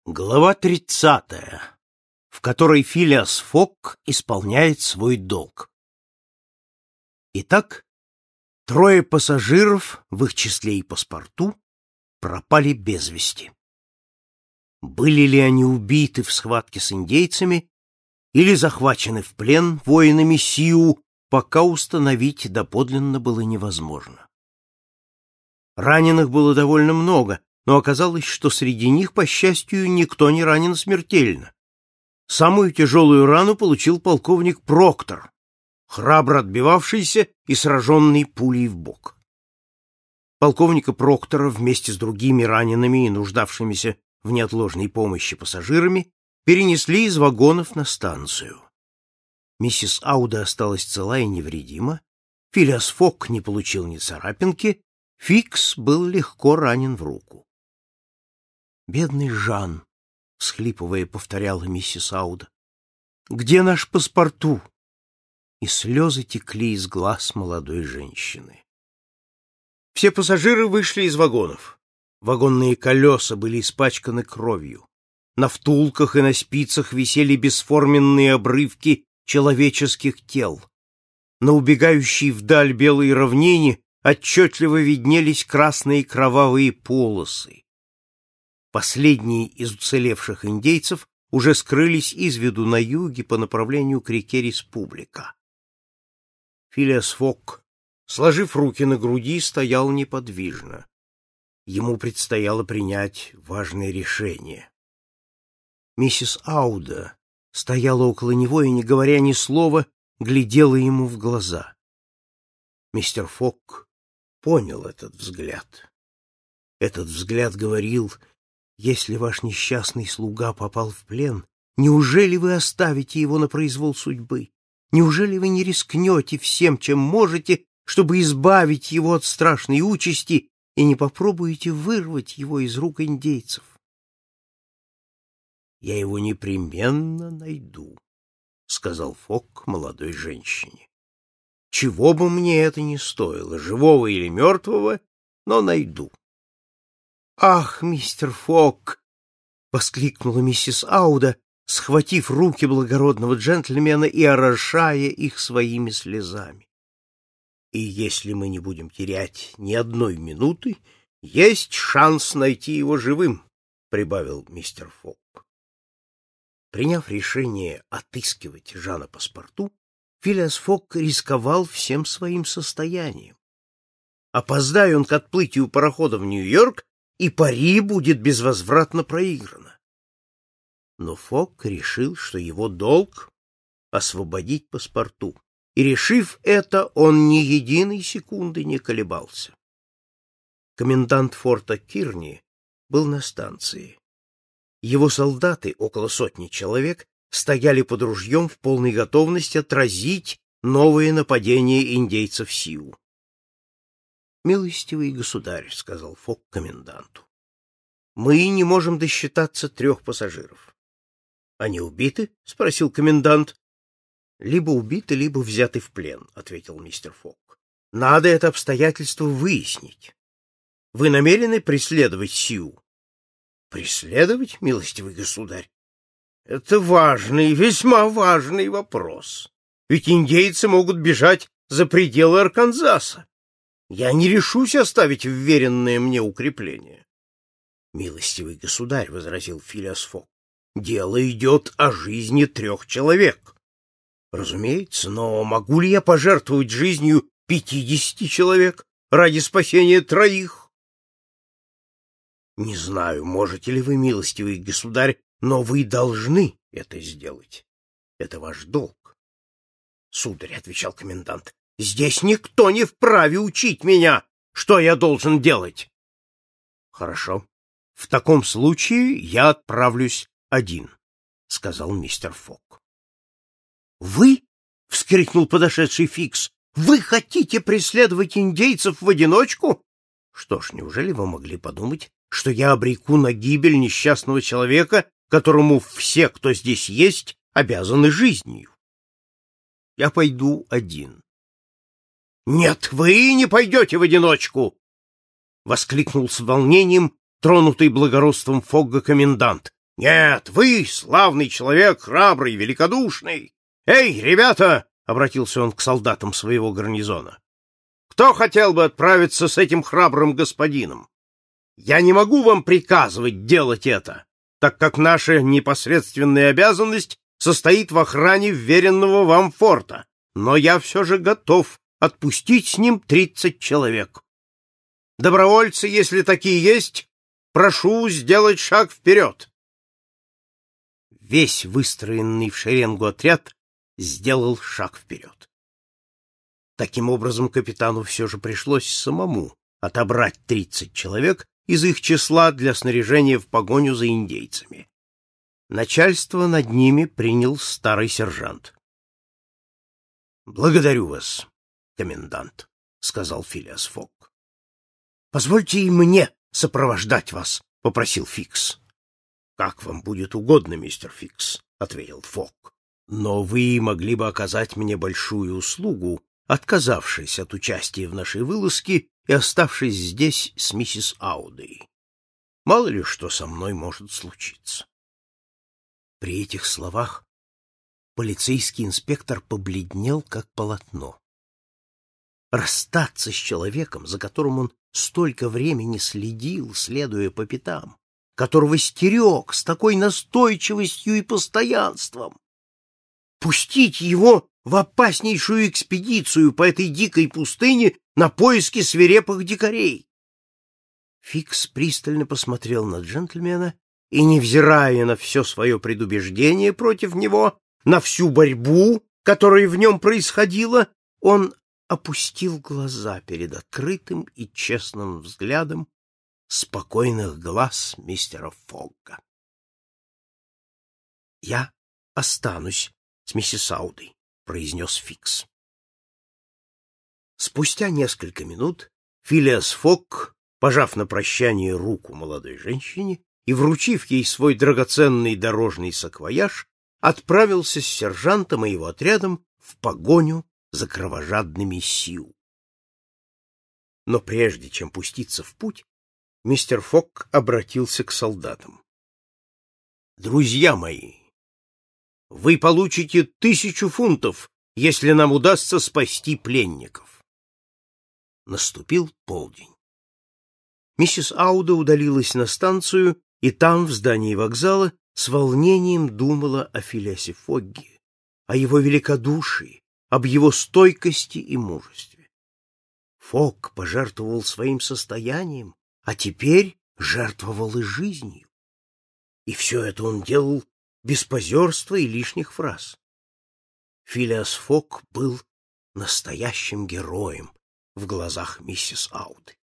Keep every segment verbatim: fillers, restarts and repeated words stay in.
Глава тридцатая, в которой Филиас Фок исполняет свой долг. Итак, трое пассажиров, в их числе и паспорту, пропали без вести. Были ли они убиты в схватке с индейцами или захвачены в плен воинами Сиу, пока установить доподлинно было невозможно. Раненых было довольно много, но оказалось, что среди них, по счастью, никто не ранен смертельно. Самую тяжелую рану получил полковник Проктор, храбро отбивавшийся и сраженный пулей в бок. Полковника Проктора вместе с другими ранеными и нуждавшимися в неотложной помощи пассажирами перенесли из вагонов на станцию. Миссис Ауда осталась цела и невредима, Филиас Фок не получил ни царапинки, Фикс был легко ранен в руку. «Бедный Жан», — всхлипывая, повторяла миссис Ауда, — «где наш паспорту?» И слезы текли из глаз молодой женщины. Все пассажиры вышли из вагонов. Вагонные колеса были испачканы кровью. На втулках и на спицах висели бесформенные обрывки человеческих тел. На убегающей вдаль белой равнине отчетливо виднелись красные кровавые полосы. Последние из уцелевших индейцев уже скрылись из виду на юге по направлению к реке Республика. Филиас Фок, сложив руки на груди, стоял неподвижно. Ему предстояло принять важное решение. Миссис Ауда стояла около него и, не говоря ни слова, глядела ему в глаза. Мистер Фок понял этот взгляд. Этот взгляд говорил: «Если ваш несчастный слуга попал в плен, неужели вы оставите его на произвол судьбы? Неужели вы не рискнете всем, чем можете, чтобы избавить его от страшной участи, и не попробуете вырвать его из рук индейцев?» «Я его непременно найду», — сказал Фок молодой женщине. «Чего бы мне это ни стоило, живого или мертвого, но найду». «Ах, мистер Фок!» — воскликнула миссис Ауда, схватив руки благородного джентльмена и орошая их своими слезами. «И если мы не будем терять ни одной минуты, есть шанс найти его живым», — прибавил мистер Фок. Приняв решение отыскивать Жана Паспорту, Филиас Фок рисковал всем своим состоянием. Опоздая он к отплытию парохода в Нью-Йорк, и пари будет безвозвратно проиграно. Но Фок решил, что его долг — освободить Паспорту, и, решив это, он ни единой секунды не колебался. Комендант форта Кирни был на станции. Его солдаты, около сотни человек, стояли под ружьем в полной готовности отразить новые нападения индейцев Сиу. «Милостивый государь», — сказал Фок коменданту, — «мы не можем досчитаться трех пассажиров». «Они убиты?» — спросил комендант. «Либо убиты, либо взяты в плен», — ответил мистер Фок. «Надо это обстоятельство выяснить. Вы намерены преследовать Сиу?» «Преследовать, милостивый государь? Это важный, весьма важный вопрос. Ведь индейцы могут бежать за пределы Арканзаса. Я не решусь оставить вверенное мне укрепление». «Милостивый государь», — возразил Филиас Фок, — «дело идет о жизни трех человек». «Разумеется, но могу ли я пожертвовать жизнью пятидесяти человек ради спасения троих?» «Не знаю, можете ли вы, милостивый государь, но вы должны это сделать. Это ваш долг». «Сударь», — отвечал комендант, — «здесь никто не вправе учить меня, что я должен делать». «Хорошо. В таком случае я отправлюсь один», — сказал мистер Фок. «Вы?» — вскрикнул подошедший Фикс. «Вы хотите преследовать индейцев в одиночку?» «Что ж, неужели вы могли подумать, что я обреку на гибель несчастного человека, которому все, кто здесь есть, обязаны жизнью? Я пойду один». «Нет, вы не пойдете в одиночку!» — воскликнул с волнением тронутый благородством Фогга комендант. Нет, вы, славный человек, храбрый, великодушный. Эй, ребята, — обратился он к солдатам своего гарнизона, — кто хотел бы отправиться с этим храбрым господином? Я не могу вам приказывать делать это, так как наша непосредственная обязанность состоит в охране вверенного вам форта, но я все же готов отпустить с ним тридцать человек. Добровольцы, если такие есть, прошу сделать шаг вперед. Весь выстроенный в шеренгу отряд сделал шаг вперед. Таким образом, капитану все же пришлось самому отобрать тридцать человек из их числа для снаряжения в погоню за индейцами. Начальство над ними принял старый сержант. — Благодарю вас, комендант, — сказал Филиас Фогг. — Позвольте и мне сопровождать вас, — попросил Фикс. — Как вам будет угодно, мистер Фикс, — ответил Фогг. — Но вы могли бы оказать мне большую услугу, отказавшись от участия в нашей вылазке и оставшись здесь с миссис Аудой. Мало ли что со мной может случиться. При этих словах полицейский инспектор побледнел, как полотно. Расстаться с человеком, за которым он столько времени следил, следуя по пятам, которого стерег с такой настойчивостью и постоянством, пустить его в опаснейшую экспедицию по этой дикой пустыне на поиски свирепых дикарей. Фикс пристально посмотрел на джентльмена и, невзирая на все свое предубеждение против него, на всю борьбу, которая в нем происходила, он опустил глаза перед открытым и честным взглядом спокойных глаз мистера Фогга. — Я останусь с миссис Аудой, — произнес Фикс. Спустя несколько минут Филиас Фогг, пожав на прощание руку молодой женщине и вручив ей свой драгоценный дорожный саквояж, отправился с сержантом и его отрядом в погоню за кровожадными Сиу. Но прежде чем пуститься в путь, мистер Фогг обратился к солдатам. — Друзья мои, вы получите тысячу фунтов, если нам удастся спасти пленников. Наступил полдень. Миссис Ауда удалилась на станцию, и там, в здании вокзала, с волнением думала о Филиасе Фогге, о его великодушии, об его стойкости и мужестве. Фогг пожертвовал своим состоянием, а теперь жертвовал и жизнью. И все это он делал без позерства и лишних фраз. Филиас Фогг был настоящим героем в глазах миссис Ауды.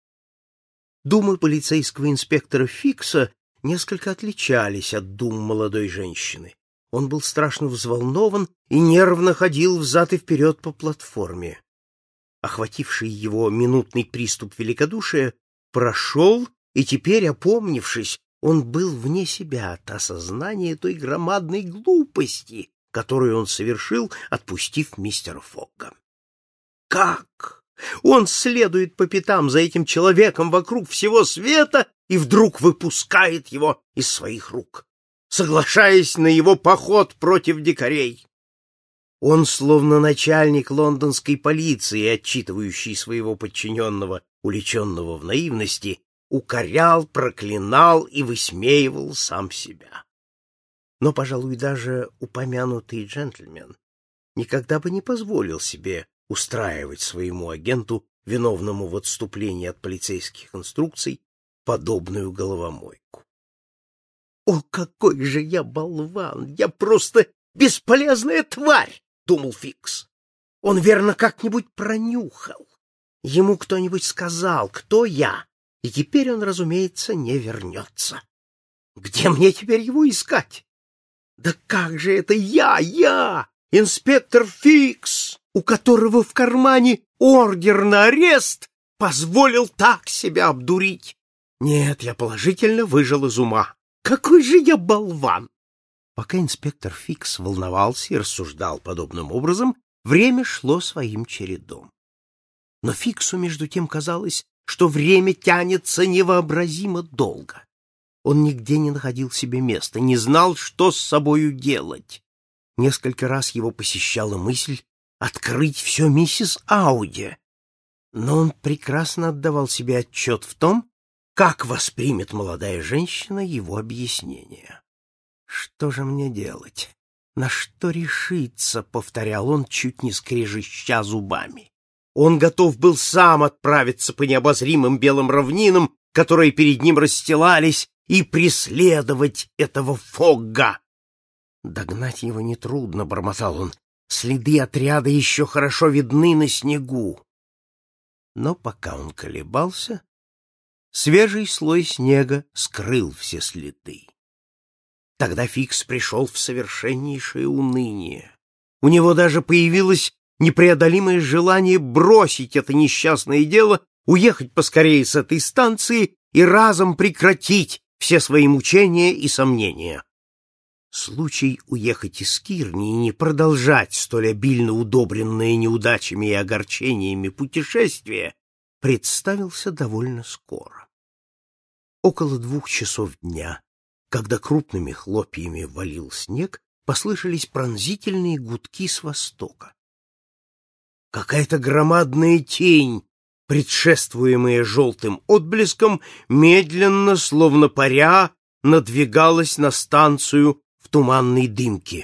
Думы полицейского инспектора Фикса несколько отличались от дум молодой женщины. Он был страшно взволнован и нервно ходил взад и вперед по платформе. Охвативший его минутный приступ великодушия прошел, и теперь, опомнившись, он был вне себя от осознания той громадной глупости, которую он совершил, отпустив мистера Фогга. Как? Он следует по пятам за этим человеком вокруг всего света и вдруг выпускает его из своих рук, соглашаясь на его поход против дикарей. Он, словно начальник лондонской полиции, отчитывающий своего подчиненного, уличенного в наивности, укорял, проклинал и высмеивал сам себя. Но, пожалуй, даже упомянутый джентльмен никогда бы не позволил себе устраивать своему агенту, виновному в отступлении от полицейских инструкций, подобную головомойку. «О, какой же я болван! Я просто бесполезная тварь!» — думал Фикс. «Он, верно, как-нибудь пронюхал. Ему кто-нибудь сказал, кто я, и теперь он, разумеется, не вернется. Где мне теперь его искать? Да как же это я, я, инспектор Фикс, у которого в кармане ордер на арест, позволил так себя обдурить? Нет, я положительно выжил из ума. Какой же я болван!» Пока инспектор Фикс волновался и рассуждал подобным образом, время шло своим чередом. Но Фиксу, между тем, казалось, что время тянется невообразимо долго. Он нигде не находил себе места, не знал, что с собою делать. Несколько раз его посещала мысль открыть все миссис Ауди, но он прекрасно отдавал себе отчет в том, как воспримет молодая женщина его объяснение. «Что же мне делать? На что решиться?» — повторял он, чуть не скрежеща зубами. Он готов был сам отправиться по необозримым белым равнинам, которые перед ним расстилались, и преследовать этого Фогга. «Догнать его нетрудно», — бормотал он. «Следы отряда еще хорошо видны на снегу». Но пока он колебался, свежий слой снега скрыл все следы. Тогда Фикс пришел в совершеннейшее уныние. У него даже появилось непреодолимое желание бросить это несчастное дело, уехать поскорее с этой станции и разом прекратить все свои мучения и сомнения. Случай уехать из Кирни и не продолжать столь обильно удобренное неудачами и огорчениями путешествие представился довольно скоро. Около двух часов дня, когда крупными хлопьями валил снег, послышались пронзительные гудки с востока. Какая-то громадная тень, предшествуемая желтым отблеском, медленно, словно паря, надвигалась на станцию в туманной дымке.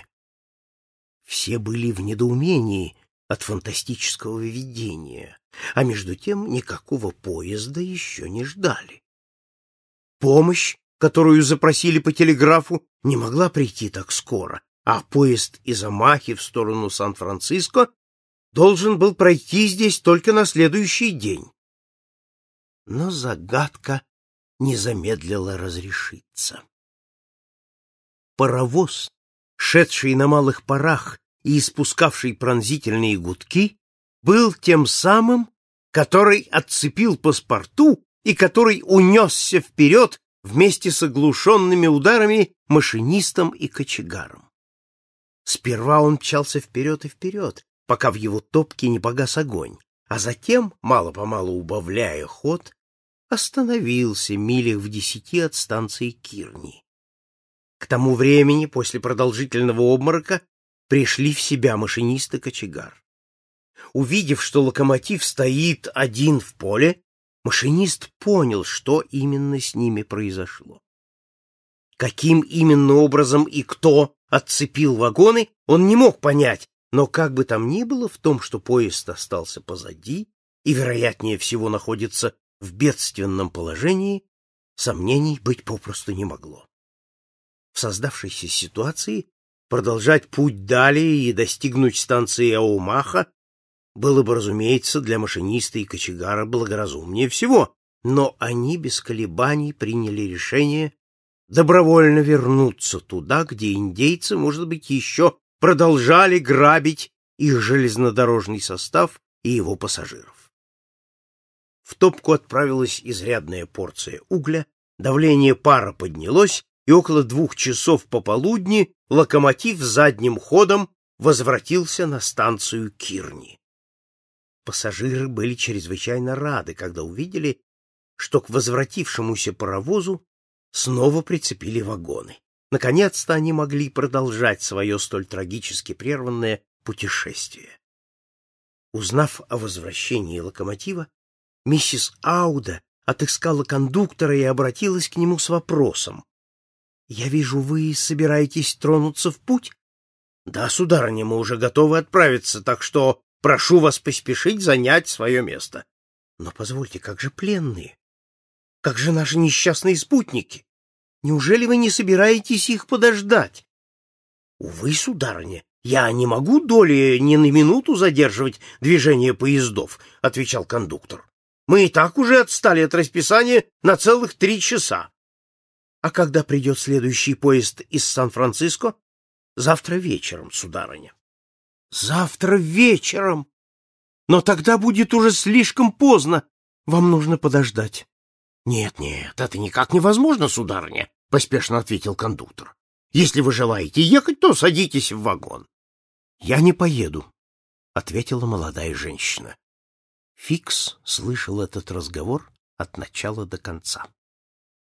Все были в недоумении от фантастического видения, а между тем никакого поезда еще не ждали. Помощь, которую запросили по телеграфу, не могла прийти так скоро, а поезд из Омахи в сторону Сан-Франциско должен был пройти здесь только на следующий день. Но загадка не замедлила разрешиться. Паровоз, шедший на малых парах и испускавший пронзительные гудки, был тем самым, который отцепил паспорту и который унесся вперед вместе с оглушенными ударами машинистом и кочегаром. Сперва он мчался вперед и вперед, пока в его топке не погас огонь, а затем, мало-помалу убавляя ход, остановился милях в десяти от станции Кирни. К тому времени, после продолжительного обморока, пришли в себя машинист и кочегар. Увидев, что локомотив стоит один в поле, машинист понял, что именно с ними произошло. Каким именно образом и кто отцепил вагоны, он не мог понять, но как бы там ни было, в том, что поезд остался позади и, вероятнее всего, находится в бедственном положении, сомнений быть попросту не могло. В создавшейся ситуации продолжать путь далее и достигнуть станции Аумаха было бы, разумеется, для машиниста и кочегара благоразумнее всего, но они без колебаний приняли решение добровольно вернуться туда, где индейцы, может быть, еще продолжали грабить их железнодорожный состав и его пассажиров. В топку отправилась изрядная порция угля, давление пара поднялось, и около двух часов пополудни локомотив задним ходом возвратился на станцию Кирни. Пассажиры были чрезвычайно рады, когда увидели, что к возвратившемуся паровозу снова прицепили вагоны. Наконец-то они могли продолжать свое столь трагически прерванное путешествие. Узнав о возвращении локомотива, миссис Ауда отыскала кондуктора и обратилась к нему с вопросом. — Я вижу, вы собираетесь тронуться в путь? — Да, сударыня, мы уже готовы отправиться, так что прошу вас поспешить занять свое место. — Но позвольте, как же пленные? Как же наши несчастные спутники? Неужели вы не собираетесь их подождать? — Увы, сударыня, я не могу доли ни на минуту задерживать движение поездов, — отвечал кондуктор. — Мы и так уже отстали от расписания на целых три часа. — А когда придет следующий поезд из Сан-Франциско? — Завтра вечером, сударыня. — Завтра вечером? Но тогда будет уже слишком поздно. Вам нужно подождать. — Нет, нет, это никак невозможно, сударыня, — поспешно ответил кондуктор. — Если вы желаете ехать, то садитесь в вагон. — Я не поеду, — ответила молодая женщина. Фикс слышал этот разговор от начала до конца.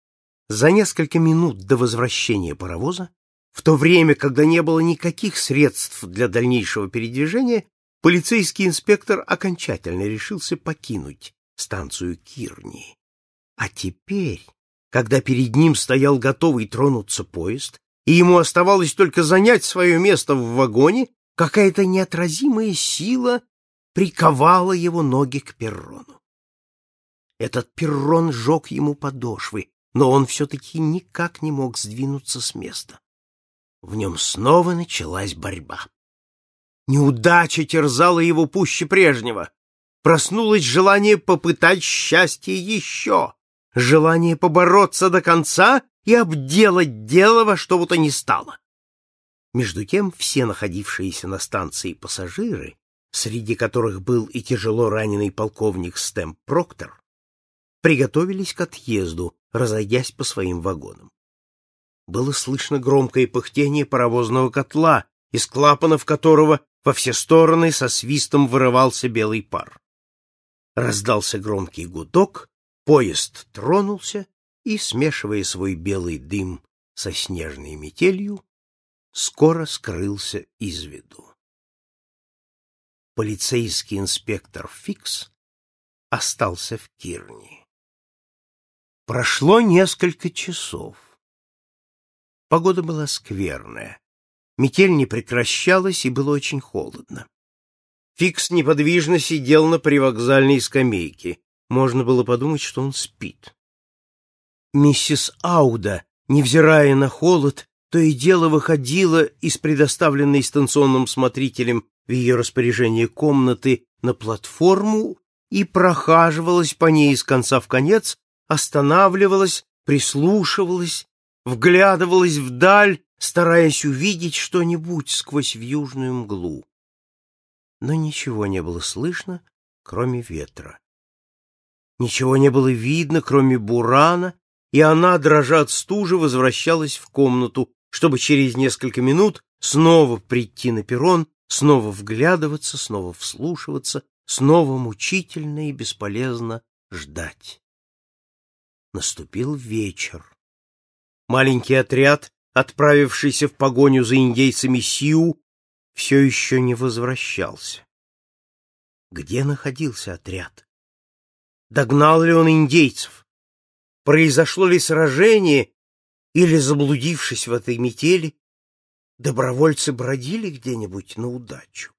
За несколько минут до возвращения паровоза, в то время, когда не было никаких средств для дальнейшего передвижения, полицейский инспектор окончательно решился покинуть станцию Кирни. А теперь, когда перед ним стоял готовый тронуться поезд, и ему оставалось только занять свое место в вагоне, какая-то неотразимая сила приковала его ноги к перрону. Этот перрон жег ему подошвы, но он все-таки никак не мог сдвинуться с места. В нем снова началась борьба. Неудача терзала его пуще прежнего. Проснулось желание попытать счастье еще, желание побороться до конца и обделать дело во что бы то ни стало. Между тем все находившиеся на станции пассажиры, среди которых был и тяжело раненый полковник Стэмп Проктор, приготовились к отъезду, разойдясь по своим вагонам. Было слышно громкое пыхтение паровозного котла, из клапанов которого во все стороны со свистом вырывался белый пар. Раздался громкий гудок, поезд тронулся и, смешивая свой белый дым со снежной метелью, скоро скрылся из виду. Полицейский инспектор Фикс остался в Кирни. Прошло несколько часов. Погода была скверная. Метель не прекращалась, и было очень холодно. Фикс неподвижно сидел на привокзальной скамейке. Можно было подумать, что он спит. Миссис Ауда, невзирая на холод, то и дело выходила из предоставленной станционным смотрителем в ее распоряжение комнаты на платформу и прохаживалась по ней из конца в конец, останавливалась, прислушивалась, вглядывалась вдаль, стараясь увидеть что-нибудь сквозь вьюжную мглу. Но ничего не было слышно, кроме ветра. Ничего не было видно, кроме бурана, и она, дрожа от стужи, возвращалась в комнату, чтобы через несколько минут снова прийти на перрон, снова вглядываться, снова вслушиваться, снова мучительно и бесполезно ждать. Наступил вечер. Маленький отряд, отправившийся в погоню за индейцами Сиу, все еще не возвращался. Где находился отряд? Догнал ли он индейцев? Произошло ли сражение, или, заблудившись в этой метели, добровольцы бродили где-нибудь на удачу?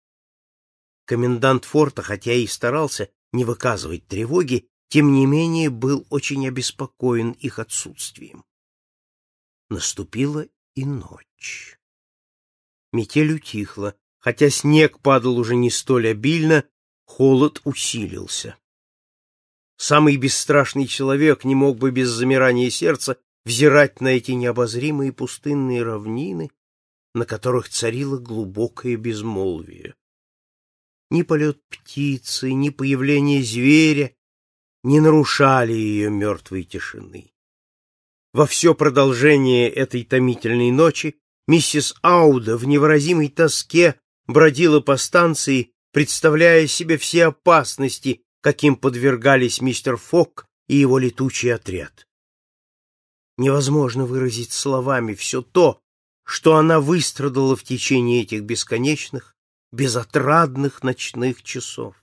Комендант форта, хотя и старался не выказывать тревоги, тем не менее был очень обеспокоен их отсутствием. Наступила и ночь. Метель утихла, хотя снег падал уже не столь обильно, холод усилился. Самый бесстрашный человек не мог бы без замирания сердца взирать на эти необозримые пустынные равнины, на которых царило глубокое безмолвие. Ни полет птицы, ни появление зверя не нарушали ее мертвой тишины. Во все продолжение этой томительной ночи миссис Ауда в невыразимой тоске бродила по станции, представляя себе все опасности, каким подвергались мистер Фок и его летучий отряд. Невозможно выразить словами все то, что она выстрадала в течение этих бесконечных, безотрадных ночных часов.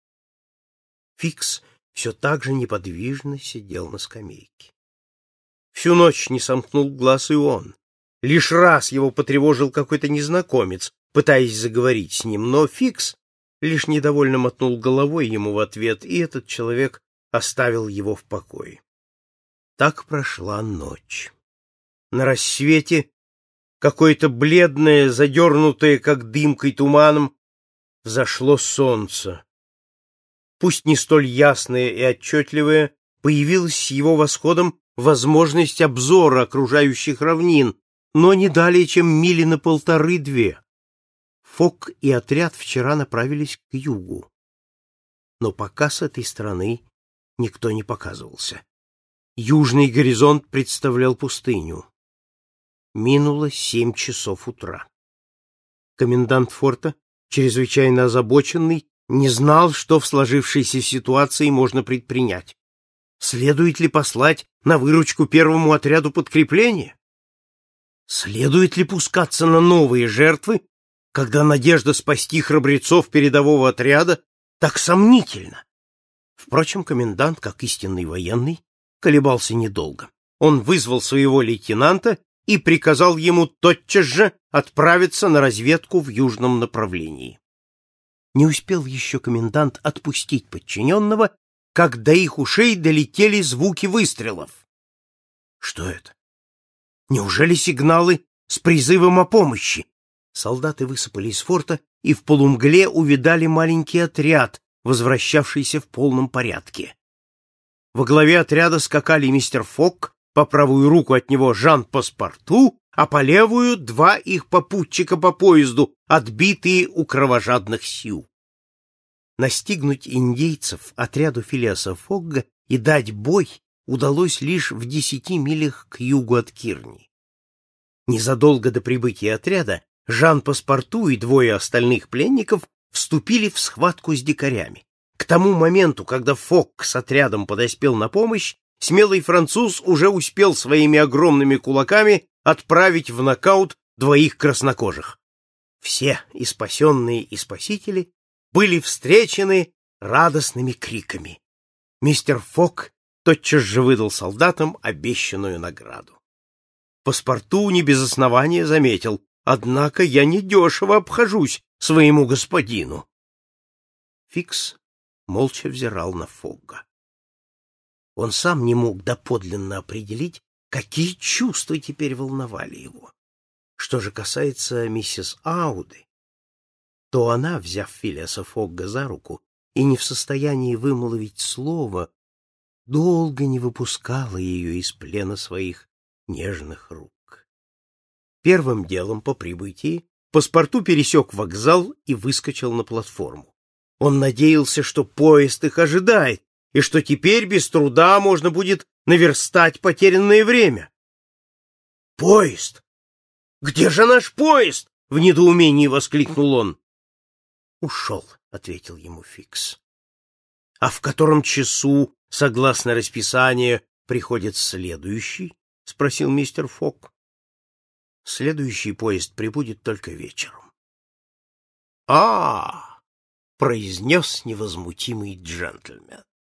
Фикс все так же неподвижно сидел на скамейке. Всю ночь не сомкнул глаз и он. Лишь раз его потревожил какой-то незнакомец, пытаясь заговорить с ним, но Фикс лишь недовольно мотнул головой ему в ответ, и этот человек оставил его в покое. Так прошла ночь. На рассвете какое-то бледное, задернутое, как дымкой туманом, взошло солнце. Пусть не столь ясное и отчетливое, появилась с его восходом возможность обзора окружающих равнин, но не далее, чем мили на полторы-две. Фок и отряд вчера направились к югу, но пока с этой стороны никто не показывался. Южный горизонт представлял пустыню. Минуло семь часов утра. Комендант форта, чрезвычайно озабоченный, не знал, что в сложившейся ситуации можно предпринять. Следует ли послать на выручку первому отряду подкрепления? Следует ли пускаться на новые жертвы, когда надежда спасти храбрецов передового отряда так сомнительна? Впрочем, комендант, как истинный военный, колебался недолго. Он вызвал своего лейтенанта и приказал ему тотчас же отправиться на разведку в южном направлении. Не успел еще комендант отпустить подчиненного, как до их ушей долетели звуки выстрелов. Что это? Неужели сигналы с призывом о помощи? Солдаты высыпали из форта и в полумгле увидали маленький отряд, возвращавшийся в полном порядке. Во главе отряда скакали мистер Фок, по правую руку от него Жан Паспарту, а по левую два их попутчика по поезду, отбитые у кровожадных сью. Настигнуть индейцев отряду Филиаса Фогга и дать бой удалось лишь в десяти милях к югу от Кирни. Незадолго до прибытия отряда Жан Паспарту и двое остальных пленников вступили в схватку с дикарями. К тому моменту, когда Фок с отрядом подоспел на помощь, смелый француз уже успел своими огромными кулаками отправить в нокаут двоих краснокожих. Все, и спасенные, и спасители, были встречены радостными криками. Мистер Фок тотчас же выдал солдатам обещанную награду. Паспарту не без основания заметил: «Однако я недешево обхожусь своему господину». Фикс молча взирал на Фогга. Он сам не мог доподлинно определить, какие чувства теперь волновали его. Что же касается миссис Ауды, то она, взяв Филиаса Фогга за руку и не в состоянии вымолвить слова, долго не выпускала ее из плена своих нежных рук. Первым делом по прибытии Паспарту пересек вокзал и выскочил на платформу. Он надеялся, что поезд их ожидает, и что теперь без труда можно будет наверстать потерянное время. «Поезд! Где же наш поезд?» — в недоумении воскликнул он. «Ушел», — ответил ему Фикс. «А в котором часу, согласно расписанию, приходит следующий?» — спросил мистер Фок. «Следующий поезд прибудет только вечером». «А-а-а!» — произнес невозмутимый джентльмен.